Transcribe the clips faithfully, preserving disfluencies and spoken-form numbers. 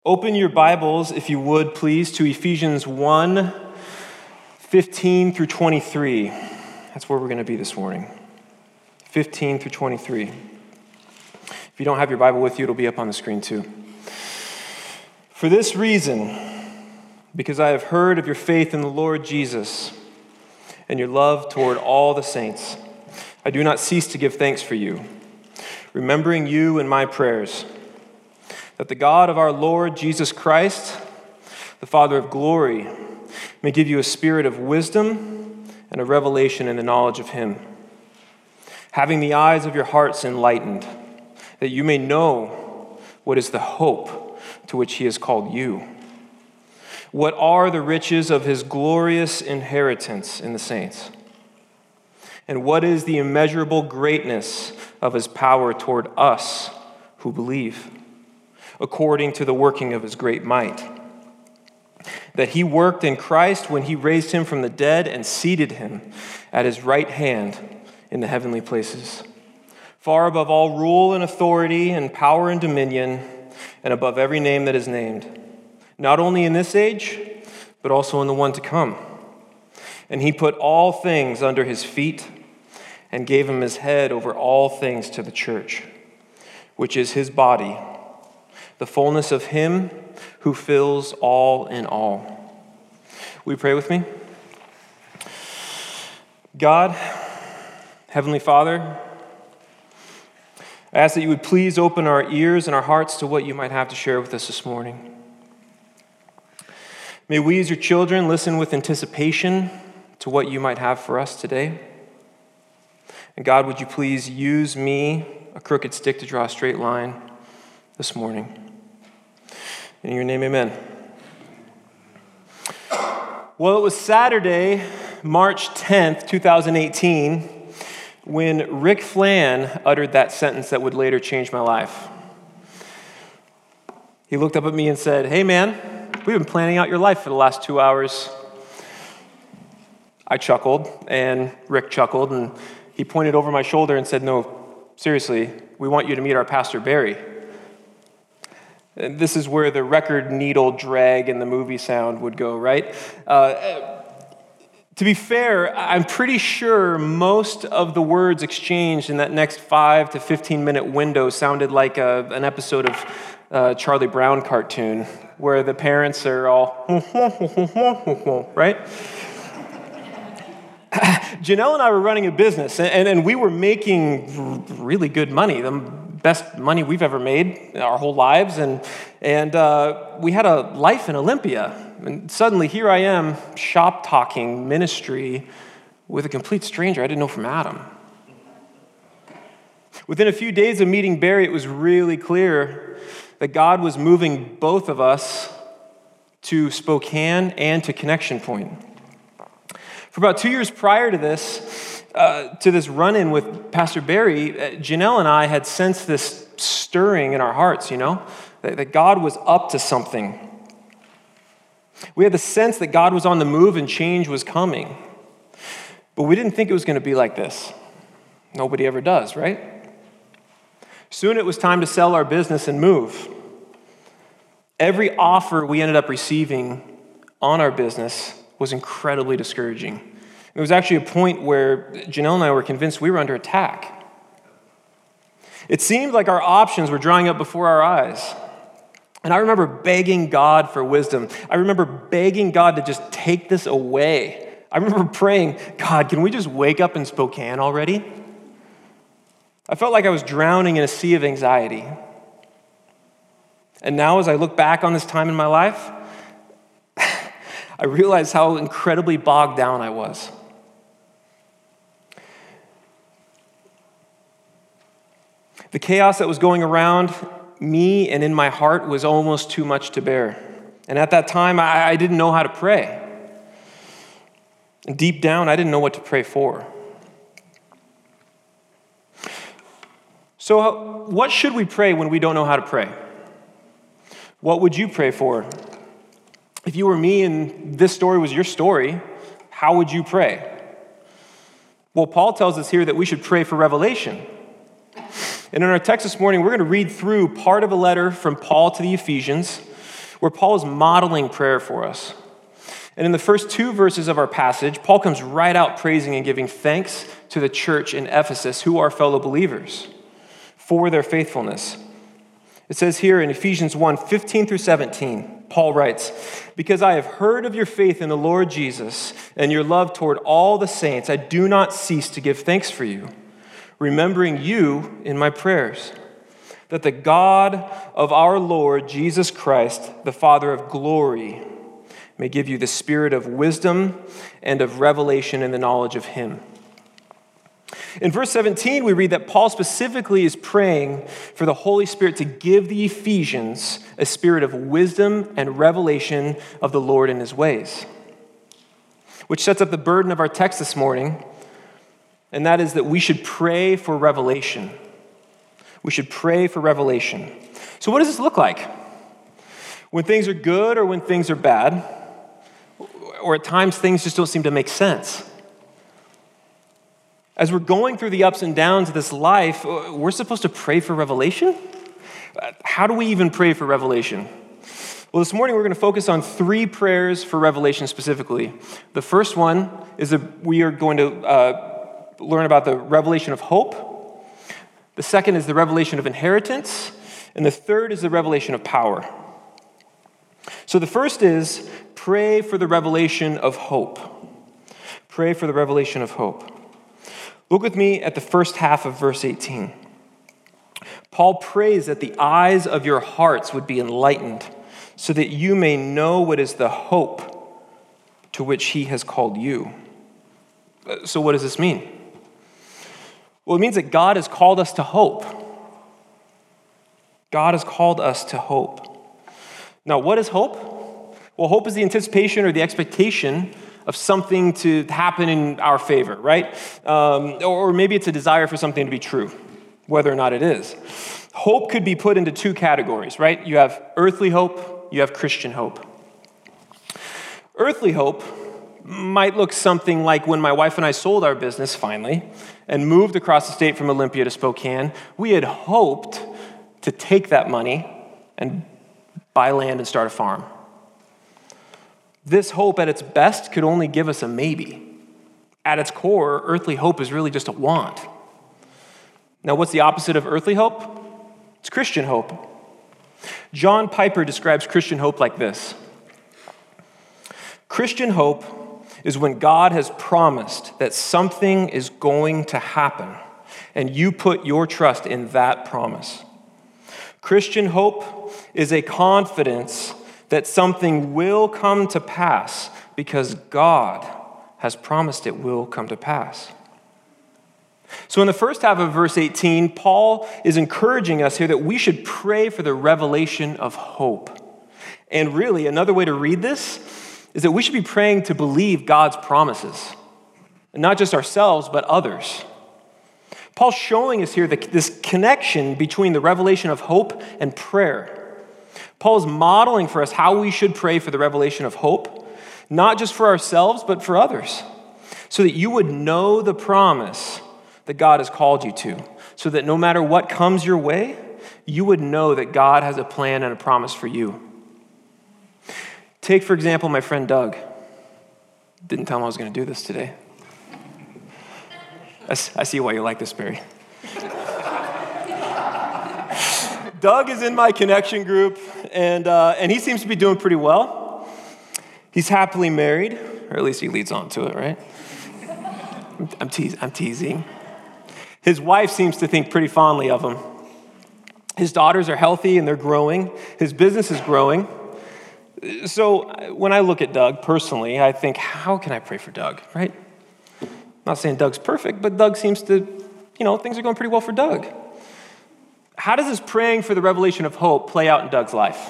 Open your Bibles, if you would, please, to Ephesians one, fifteen through twenty-three. That's where we're going to be this morning. fifteen through twenty-three. If you don't have your Bible with you, it'll be up on the screen too. For this reason, because I have heard of your faith in the Lord Jesus and your love toward all the saints, I do not cease to give thanks for you, remembering you in my prayers, that the God of our Lord Jesus Christ, the Father of glory, may give you a spirit of wisdom and a revelation in the knowledge of him, having the eyes of your hearts enlightened, that you may know what is the hope to which he has called you. What are the riches of his glorious inheritance in the saints? And what is the immeasurable greatness of his power toward us who believe, according to the working of his great might, that he worked in Christ when he raised him from the dead and seated him at his right hand in the heavenly places, far above all rule and authority and power and dominion, and above every name that is named, not only in this age, but also in the one to come. And he put all things under his feet and gave him his head over all things to the church, which is his body, the fullness of him who fills all in all. Will you pray with me? God, Heavenly Father, I ask that you would please open our ears and our hearts to what you might have to share with us this morning. May we as your children listen with anticipation to what you might have for us today. And God, would you please use me, a crooked stick, to draw a straight line this morning. In your name, amen. Well, it was Saturday, March tenth, twenty eighteen, when Rick Flan uttered that sentence that would later change my life. He looked up at me and said, "Hey man, we've been planning out your life for the last two hours. I chuckled, and Rick chuckled, and he pointed over my shoulder and said, "No, seriously, we want you to meet our pastor, Barry." And this is where the record needle drag and the movie sound would go, right? Uh, to be fair, I'm pretty sure most of the words exchanged in that next five to fifteen minute window sounded like a, an episode of uh, Charlie Brown cartoon where the parents are all, right? Janelle and I were running a business, and, and we were making really good money, the best money we've ever made our whole lives, and and uh, we had a life in Olympia. And suddenly, here I am, shop-talking ministry with a complete stranger I didn't know from Adam. Within a few days of meeting Barry, it was really clear that God was moving both of us to Spokane and to Connection Point. For about two years prior to this, uh, to this run-in with Pastor Barry, uh, Janelle and I had sensed this stirring in our hearts, you know, that, that God was up to something. We had the sense that God was on the move and change was coming. But we didn't think it was going to be like this. Nobody ever does, right? Soon it was time to sell our business and move. Every offer we ended up receiving on our business was incredibly discouraging. It was actually a point where Janelle and I were convinced we were under attack. It seemed like our options were drying up before our eyes. And I remember begging God for wisdom. I remember begging God to just take this away. I remember praying, "God, can we just wake up in Spokane already?" I felt like I was drowning in a sea of anxiety. And now as I look back on this time in my life, I realized how incredibly bogged down I was. The chaos that was going around me and in my heart was almost too much to bear. And at that time, I, I didn't know how to pray. And deep down, I didn't know what to pray for. So what should we pray when we don't know how to pray? What would you pray for? If you were me and this story was your story, how would you pray? Well, Paul tells us here that we should pray for revelation. And in our text this morning, we're going to read through part of a letter from Paul to the Ephesians. where Paul is modeling prayer for us. And in the first two verses of our passage, Paul comes right out praising and giving thanks to the church in Ephesus, who are fellow believers, for their faithfulness. It says here in Ephesians one, fifteen through seventeen, Paul writes, "Because I have heard of your faith in the Lord Jesus and your love toward all the saints, I do not cease to give thanks for you, remembering you in my prayers, that the God of our Lord Jesus Christ, the Father of glory, may give you the spirit of wisdom and of revelation in the knowledge of him." In verse seventeen, we read that Paul specifically is praying for the Holy Spirit to give the Ephesians a spirit of wisdom and revelation of the Lord and his ways, which sets up the burden of our text this morning, and that is that we should pray for revelation. We should pray for revelation. So what does this look like? When things are good or when things are bad, or at times things just don't seem to make sense. As we're going through the ups and downs of this life, we're supposed to pray for revelation? How do we even pray for revelation? Well, this morning we're going to focus on three prayers for revelation specifically. The first one is that we are going to uh, learn about the revelation of hope. The second is the revelation of inheritance. And the third is the revelation of power. So the first is pray for the revelation of hope. Pray for the revelation of hope. Look with me at the first half of verse eighteen. Paul prays that the eyes of your hearts would be enlightened so that you may know what is the hope to which he has called you. So what does this mean? Well, it means that God has called us to hope. God has called us to hope. Now, what is hope? Well, hope is the anticipation or the expectation of something to happen in our favor, right? Um, or maybe it's a desire for something to be true, whether or not it is. Hope could be put into two categories, right? You have earthly hope, you have Christian hope. Earthly hope might look something like when my wife and I sold our business finally and moved across the state from Olympia to Spokane. We had hoped to take that money and buy land and start a farm. This hope at its best could only give us a maybe. At its core, earthly hope is really just a want. Now, what's the opposite of earthly hope? It's Christian hope. John Piper describes Christian hope like this. Christian hope is when God has promised that something is going to happen, and you put your trust in that promise. Christian hope is a confidence that something will come to pass because God has promised it will come to pass. So in the first half of verse eighteen, Paul is encouraging us here that we should pray for the revelation of hope. And really, another way to read this is that we should be praying to believe God's promises, and not just ourselves, but others. Paul's showing us here the, this connection between the revelation of hope and prayer. Paul's modeling for us how we should pray for the revelation of hope, not just for ourselves, but for others, so that you would know the promise that God has called you to, so that no matter what comes your way, you would know that God has a plan and a promise for you. Take, for example, my friend Doug. Didn't tell him I was going to do this today. I see why you like this, Barry. Doug is in my connection group, and uh, and he seems to be doing pretty well. He's happily married, or at least he leads on to it, right? I'm, te- I'm teasing. His wife seems to think pretty fondly of him. His daughters are healthy and they're growing. His business is growing. So when I look at Doug personally, I think, how can I pray for Doug, right? I'm not saying Doug's perfect, but Doug seems to, you know, things are going pretty well for Doug. How does this praying for the revelation of hope play out in Doug's life?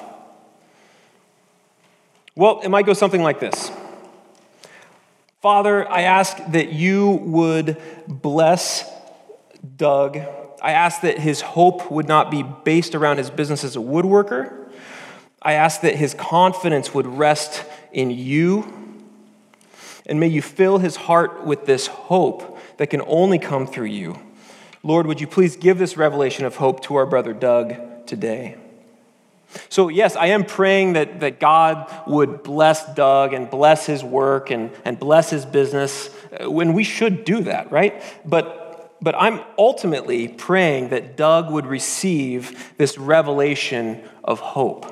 Well, it might go something like this. Father, I ask that you would bless Doug. I ask that his hope would not be based around his business as a woodworker. I ask that his confidence would rest in you. And may you fill his heart with this hope that can only come through you. Lord, would you please give this revelation of hope to our brother Doug today? So yes, I am praying that, that God would bless Doug and bless his work and, and bless his business, when we should do that, right? But, but I'm ultimately praying that Doug would receive this revelation of hope.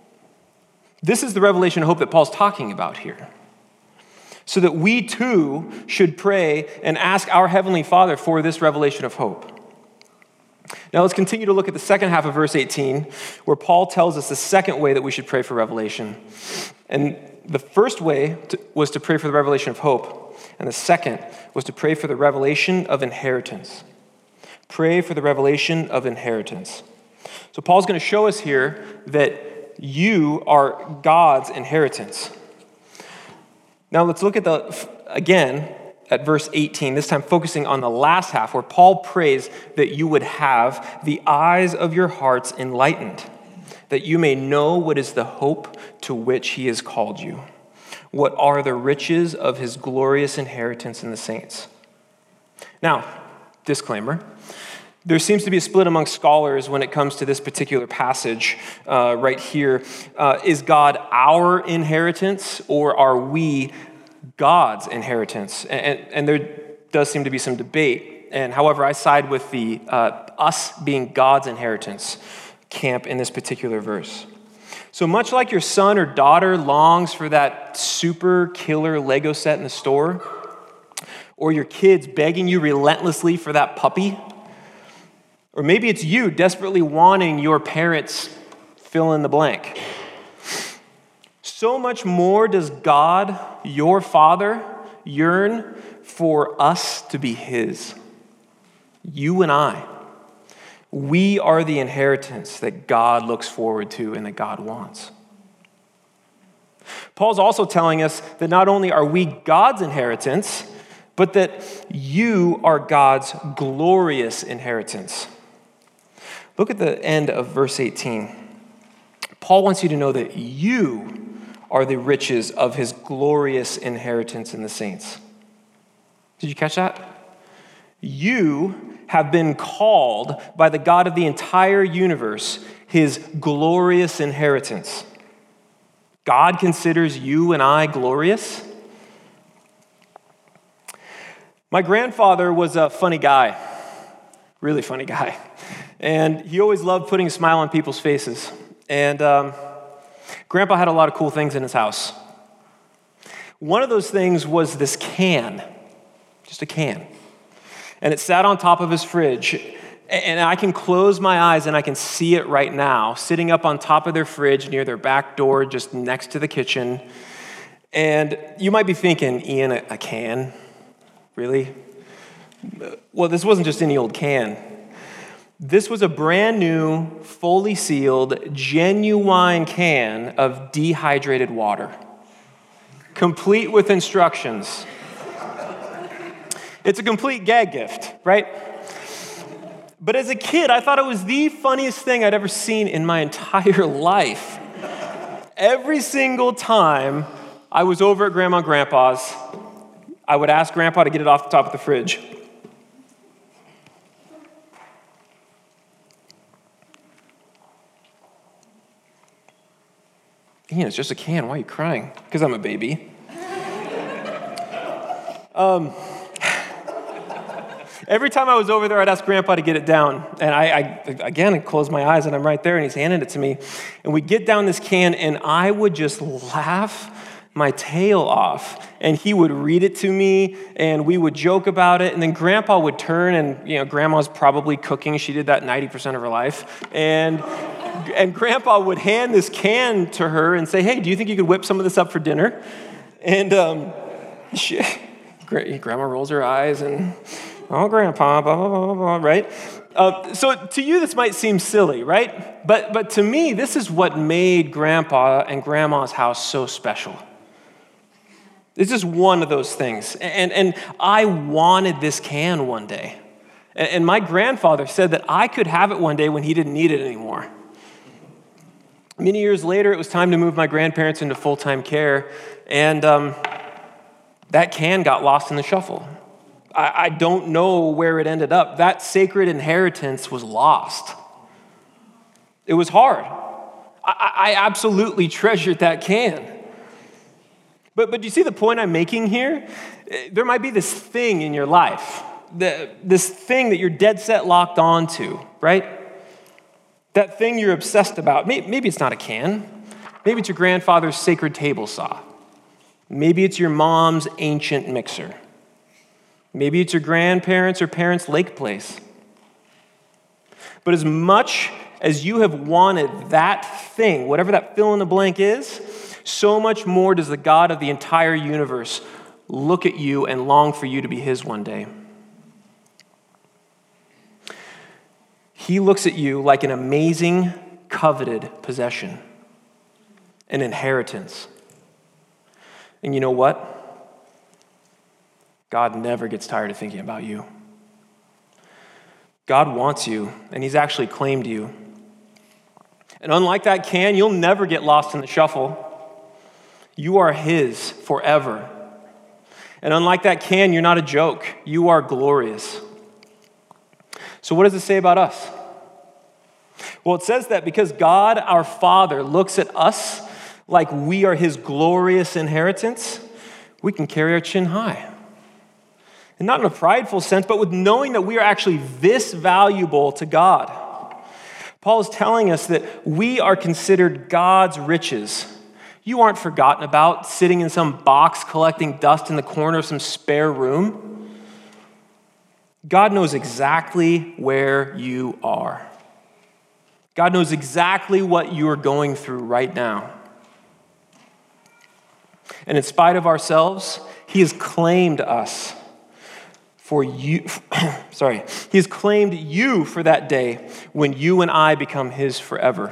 This is the revelation of hope that Paul's talking about here. So that we too should pray and ask our Heavenly Father for this revelation of hope. Now let's continue to look at the second half of verse eighteen, where Paul tells us the second way that we should pray for revelation. And the first way to, was to pray for the revelation of hope, and the second was to pray for the revelation of inheritance. Pray for the revelation of inheritance. So Paul's going to show us here that you are God's inheritance. Now let's look at the, again, at verse eighteen, this time focusing on the last half, where Paul prays that you would have the eyes of your hearts enlightened, that you may know what is the hope to which he has called you, what are the riches of his glorious inheritance in the saints. Now, disclaimer, there seems to be a split among scholars when it comes to this particular passage uh, right here. Uh, is God our inheritance, or are we God's inheritance? And, and there does seem to be some debate. And however, I side with the uh, us being God's inheritance camp in this particular verse. So much like your son or daughter longs for that super killer Lego set in the store, or your kid's begging you relentlessly for that puppy, or maybe it's you desperately wanting your parents' fill in the blank. So much more does God, your Father, yearn for us to be his. You and I. We are the inheritance that God looks forward to and that God wants. Paul's also telling us that not only are we God's inheritance, but that you are God's glorious inheritance. Look at the end of verse eighteen. Paul wants you to know that you are the riches of his glorious inheritance in the saints. Did you catch that? You have been called by the God of the entire universe his glorious inheritance. God considers you and I glorious. My grandfather was a funny guy, really funny guy. And he always loved putting a smile on people's faces. And um, Grandpa had a lot of cool things in his house. One of those things was this can, just a can. And it sat on top of his fridge. And I can close my eyes and I can see it right now, sitting up on top of their fridge near their back door, just next to the kitchen. And you might be thinking, Ian, a, a can? Really? Well, this wasn't just any old can. This was a brand new, fully sealed, genuine can of dehydrated water, complete with instructions. It's a complete gag gift, right? But as a kid, I thought it was the funniest thing I'd ever seen in my entire life. Every single time I was over at Grandma and Grandpa's, I would ask Grandpa to get it off the top of the fridge. Ian, it's just a can. Why are you crying? Because I'm a baby. um, every time I was over there, I'd ask Grandpa to get it down. And I, I, again, I close my eyes, and I'm right there, and he's handing it to me. And we get down this can, and I would just laugh my tail off. And he would read it to me, and we would joke about it. And then Grandpa would turn, and you know, Grandma's probably cooking. She did that ninety percent of her life. And and Grandpa would hand this can to her and say, "Hey, do you think you could whip some of this up for dinner?" And um, she, Grandma rolls her eyes and, "Oh, Grandpa, blah, blah, blah, blah, blah," right? Uh, so to you, this might seem silly, right? But but to me, this is what made Grandpa and Grandma's house so special. This is one of those things. And, and I wanted this can one day. And, and my grandfather said that I could have it one day when he didn't need it anymore. Many years later, it was time to move my grandparents into full-time care, and um, that can got lost in the shuffle. I, I don't know where it ended up. That sacred inheritance was lost. It was hard. I, I absolutely treasured that can. But, but do you see the point I'm making here? There might be this thing in your life, the, this thing that you're dead set locked onto, right? That thing you're obsessed about. Maybe, maybe it's not a can. Maybe it's your grandfather's sacred table saw. Maybe it's your mom's ancient mixer. Maybe it's your grandparents' or parents' lake place. But as much as you have wanted that thing, whatever that fill in the blank is, so much more does the God of the entire universe look at you and long for you to be his one day. He looks at you like an amazing, coveted possession, an inheritance. And you know what? God never gets tired of thinking about you. God wants you, and he's actually claimed you. And unlike that can, you'll never get lost in the shuffle. You are his forever. And unlike that can, you're not a joke. You are glorious. So what does it say about us? Well, it says that because God, our Father, looks at us like we are his glorious inheritance, we can carry our chin high. And not in a prideful sense, but with knowing that we are actually this valuable to God. Paul is telling us that we are considered God's riches. You aren't forgotten about, sitting in some box collecting dust in the corner of some spare room. God knows exactly where you are. God knows exactly what you are going through right now. And in spite of ourselves, he has claimed us for you. Sorry, he has claimed you for that day when you and I become his forever.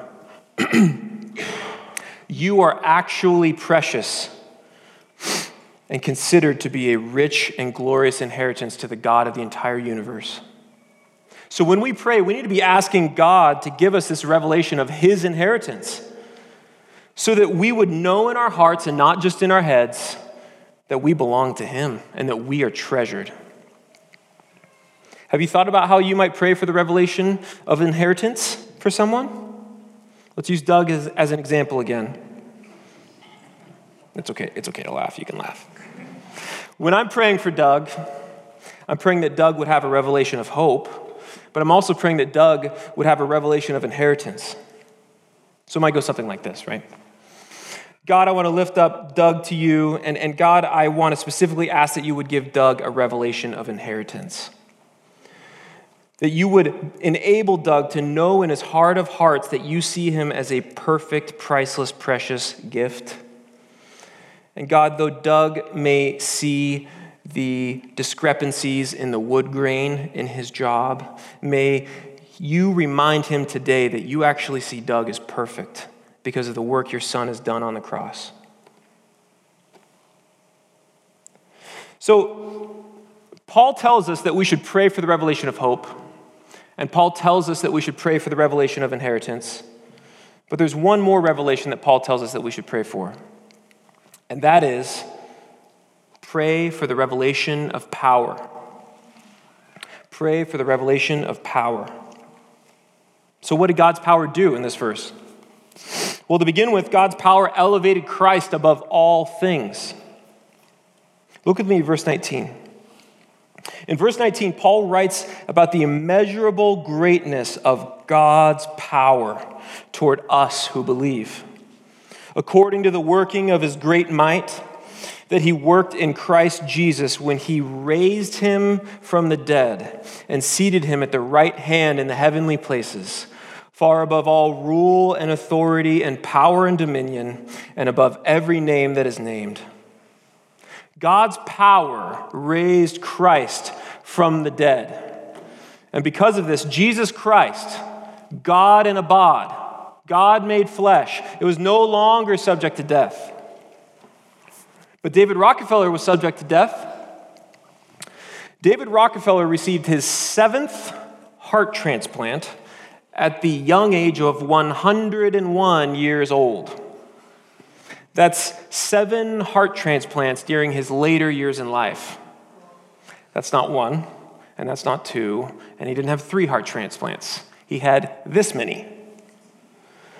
You are actually precious and considered to be a rich and glorious inheritance to the God of the entire universe. So when we pray, we need to be asking God to give us this revelation of his inheritance so that we would know in our hearts and not just in our heads that we belong to him and that we are treasured. Have you thought about how you might pray for the revelation of inheritance for someone? Let's use Doug as, as an example again. It's okay. It's okay to laugh. You can laugh. When I'm praying for Doug, I'm praying that Doug would have a revelation of hope, but I'm also praying that Doug would have a revelation of inheritance. So it might go something like this, right? God, I want to lift up Doug to you, and, and God, I want to specifically ask that you would give Doug a revelation of inheritance. That you would enable Doug to know in his heart of hearts that you see him as a perfect, priceless, precious gift. And God, though Doug may see the discrepancies in the wood grain in his job, may you remind him today that you actually see Doug as perfect because of the work your son has done on the cross. So, Paul tells us that we should pray for the revelation of hope. And Paul tells us that we should pray for the revelation of inheritance. But there's one more revelation that Paul tells us that we should pray for. And that is, pray for the revelation of power. Pray for the revelation of power. So what did God's power do in this verse? Well, to begin with, God's power elevated Christ above all things. Look with me at verse nineteen. In verse nineteen, Paul writes about the immeasurable greatness of God's power toward us who believe. According to the working of his great might that he worked in Christ Jesus when he raised him from the dead and seated him at the right hand in the heavenly places, far above all rule and authority and power and dominion, and above every name that is named. God's power raised Christ from the dead. And because of this, Jesus Christ, God in a bod, God made flesh, it was no longer subject to death. But David Rockefeller was subject to death. David Rockefeller received his seventh heart transplant at the young age of one hundred one years old. That's seven heart transplants during his later years in life. That's not one, and that's not two, and he didn't have three heart transplants. He had this many.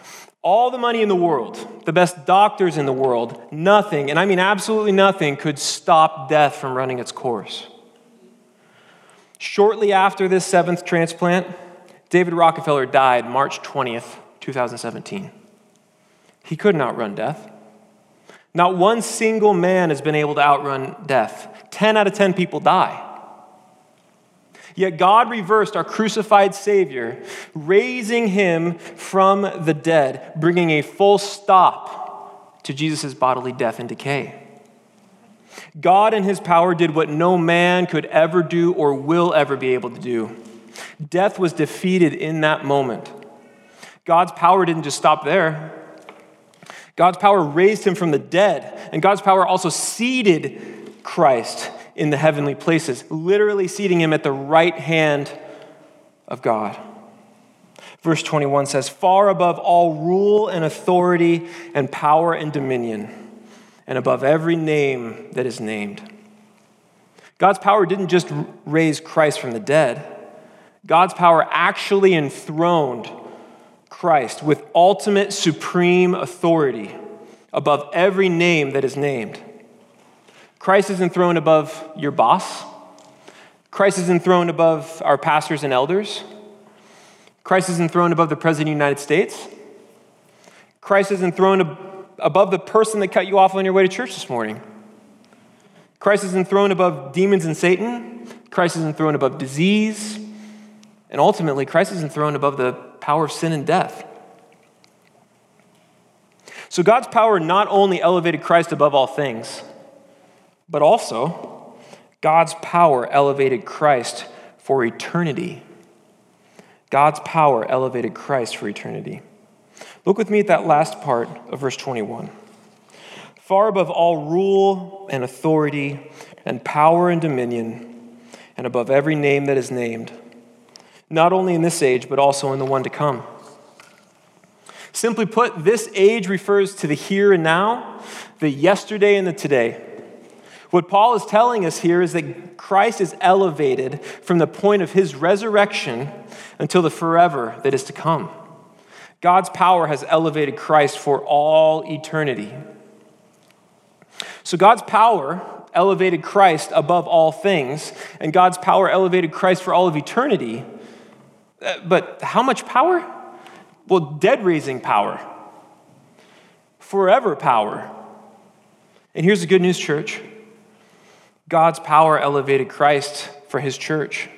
All the money in the world, the best doctors in the world, nothing, and I mean absolutely nothing, could stop death from running its course. Shortly after this seventh transplant, David Rockefeller died March twentieth, twenty seventeen. He couldn't outrun death. Not one single man has been able to outrun death. Ten out of ten people die. Yet God reversed our crucified Savior, raising him from the dead, bringing a full stop to Jesus' bodily death and decay. God in his power did what no man could ever do or will ever be able to do. Death was defeated in that moment. God's power didn't just stop there. God's power raised him from the dead, and God's power also seated Christ in the heavenly places, literally seating him at the right hand of God. Verse twenty-one says, far above all rule and authority and power and dominion, and above every name that is named. God's power didn't just raise Christ from the dead. God's power actually enthroned Christ with ultimate supreme authority above every name that is named. Christ is enthroned above your boss. Christ is enthroned above our pastors and elders. Christ is enthroned above the President of the United States. Christ is enthroned ab- above the person that cut you off on your way to church this morning. Christ is enthroned above demons and Satan. Christ is enthroned above disease. And ultimately, Christ is enthroned above the power of sin and death. So God's power not only elevated Christ above all things, but also God's power elevated Christ for eternity. God's power elevated Christ for eternity. Look with me at that last part of verse twenty-one. Far above all rule and authority and power and dominion, and above every name that is named, not only in this age, but also in the one to come. Simply put, this age refers to the here and now, the yesterday and the today. What Paul is telling us here is that Christ is elevated from the point of his resurrection until the forever that is to come. God's power has elevated Christ for all eternity. So God's power elevated Christ above all things, and God's power elevated Christ for all of eternity. But how much power? Well, dead-raising power. Forever power. And here's the good news, church. God's power elevated Christ for his church.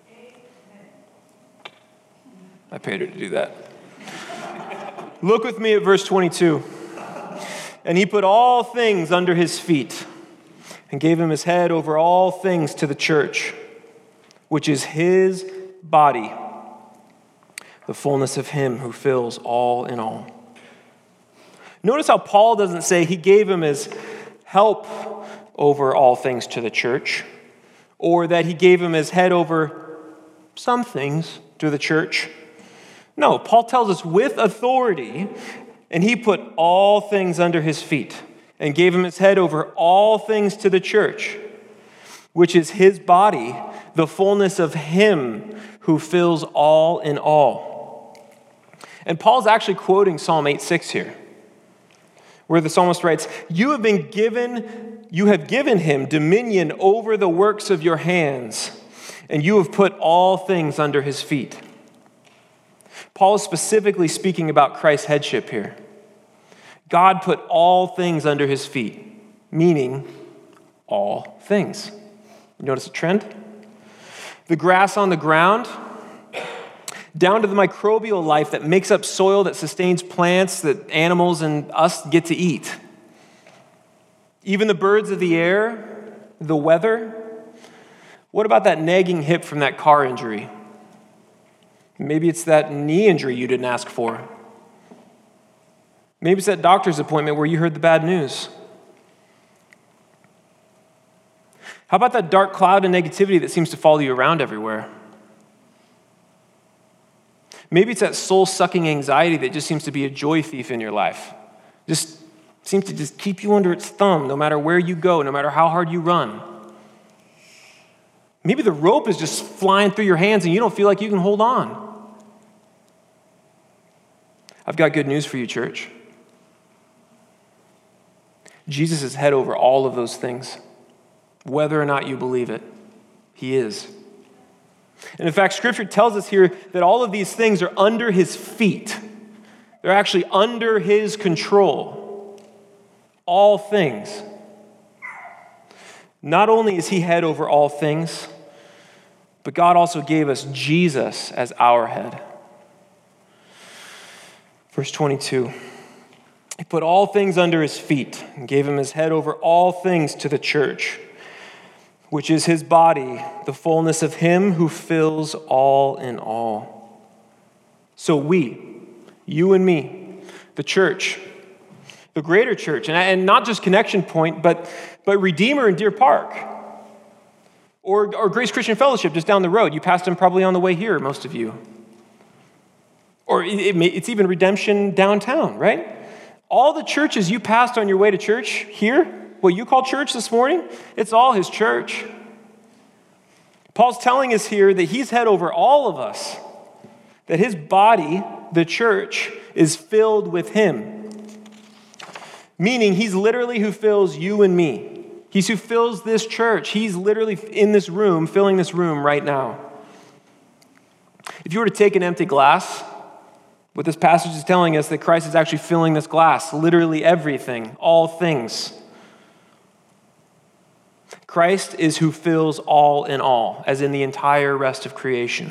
I paid her to do that. Look with me at verse twenty-two. And he put all things under his feet and gave him his head over all things to the church, which is his body, the fullness of him who fills all in all. Notice how Paul doesn't say he gave him his help over all things to the church, or that he gave him his head over some things to the church. No, Paul tells us with authority, and he put all things under his feet and gave him his head over all things to the church, which is his body, the fullness of him who fills all in all. And Paul's actually quoting Psalm eight six here, where the psalmist writes, You have been given, you have given him dominion over the works of your hands, and you have put all things under his feet. Paul is specifically speaking about Christ's headship here. God put all things under his feet, meaning all things. You notice a trend? The grass on the ground, down to the microbial life that makes up soil that sustains plants that animals and us get to eat. Even the birds of the air, the weather. What about that nagging hip from that car injury? Maybe it's that knee injury you didn't ask for. Maybe it's that doctor's appointment where you heard the bad news. How about that dark cloud of negativity that seems to follow you around everywhere? Maybe it's that soul-sucking anxiety that just seems to be a joy thief in your life. Just seems to just keep you under its thumb no matter where you go, no matter how hard you run. Maybe the rope is just flying through your hands and you don't feel like you can hold on. I've got good news for you, church. Jesus is head over all of those things. Whether or not you believe it, he is. And in fact, Scripture tells us here that all of these things are under his feet. They're actually under his control. All things. Not only is he head over all things, but God also gave us Jesus as our head. Verse twenty-two. He put all things under his feet and gave him his head over all things to the church, which is his body, the fullness of him who fills all in all. So we, you and me, the church, the greater church, and, and not just Connection Point, but, but Redeemer in Deer Park, or, or Grace Christian Fellowship just down the road. You passed them probably on the way here, most of you. Or it, it may, it's even Redemption downtown, right? All the churches you passed on your way to church here, what you call church this morning, it's all his church. Paul's telling us here that he's head over all of us, that his body, the church, is filled with him. Meaning he's literally who fills you and me. He's who fills this church. He's literally in this room, filling this room right now. If you were to take an empty glass, what this passage is telling us that Christ is actually filling this glass, literally everything, all things. Christ is who fills all in all, as in the entire rest of creation.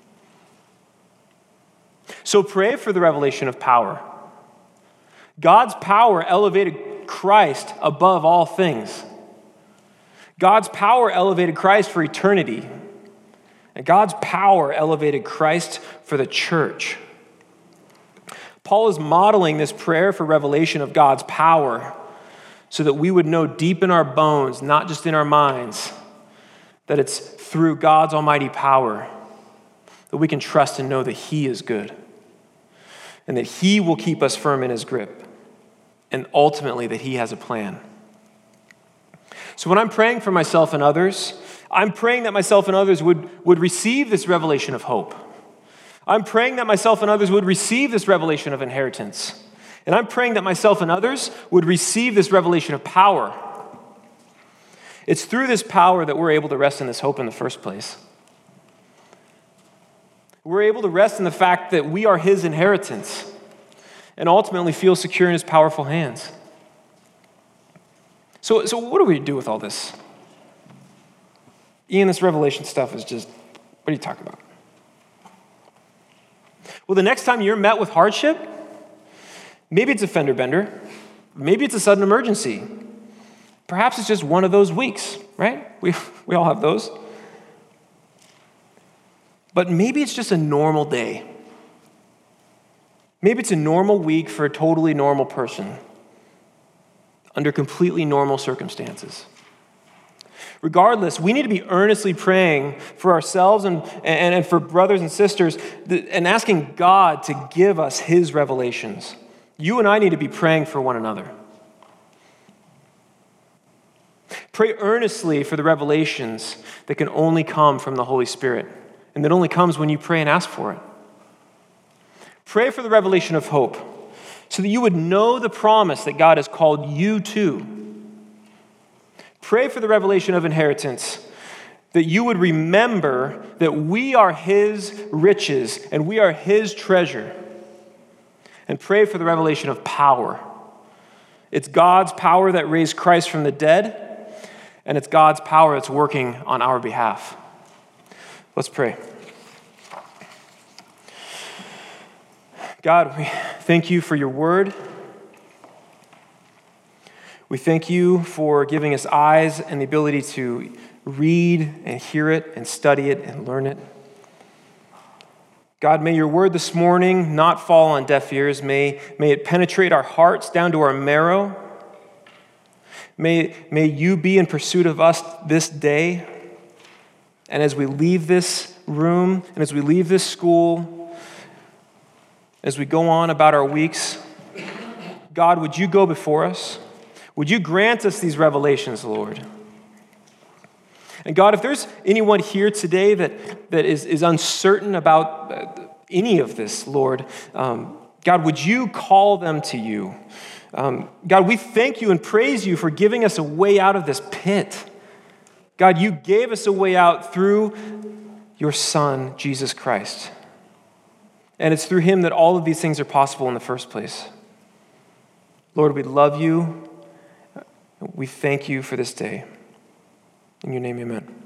So pray for the revelation of power. God's power elevated Christ above all things. God's power elevated Christ for eternity. And God's power elevated Christ for the church. Paul is modeling this prayer for revelation of God's power so that we would know deep in our bones, not just in our minds, that it's through God's almighty power that we can trust and know that he is good and that he will keep us firm in his grip and ultimately that he has a plan. So when I'm praying for myself and others, I'm praying that myself and others would, would receive this revelation of hope. I'm praying that myself and others would receive this revelation of inheritance. And I'm praying that myself and others would receive this revelation of power. It's through this power that we're able to rest in this hope in the first place. We're able to rest in the fact that we are his inheritance and ultimately feel secure in his powerful hands. So, so what do we do with all this? Ian, this revelation stuff is just, what are you talking about? Well, the next time you're met with hardship, maybe it's a fender bender, maybe it's a sudden emergency. Perhaps it's just one of those weeks, right? We, we all have those. But maybe it's just a normal day. Maybe it's a normal week for a totally normal person under completely normal circumstances. Regardless, we need to be earnestly praying for ourselves and, and, and for brothers and sisters and asking God to give us his revelations. You and I need to be praying for one another. Pray earnestly for the revelations that can only come from the Holy Spirit and that only comes when you pray and ask for it. Pray for the revelation of hope so that you would know the promise that God has called you to. Pray for the revelation of inheritance, that you would remember that we are his riches and we are his treasure. And pray for the revelation of power. It's God's power that raised Christ from the dead, and it's God's power that's working on our behalf. Let's pray. God, we thank you for your word. We thank you for giving us eyes and the ability to read and hear it and study it and learn it. God, may your word this morning not fall on deaf ears. May, may it penetrate our hearts down to our marrow. May, may you be in pursuit of us this day. And as we leave this room and as we leave this school, as we go on about our weeks, God, would you go before us? Would you grant us these revelations, Lord? And God, if there's anyone here today that, that is, is uncertain about any of this, Lord, um, God, would you call them to you? Um, God, we thank you and praise you for giving us a way out of this pit. God, you gave us a way out through your Son, Jesus Christ. And it's through him that all of these things are possible in the first place. Lord, we love you. We thank you for this day. In your name, amen.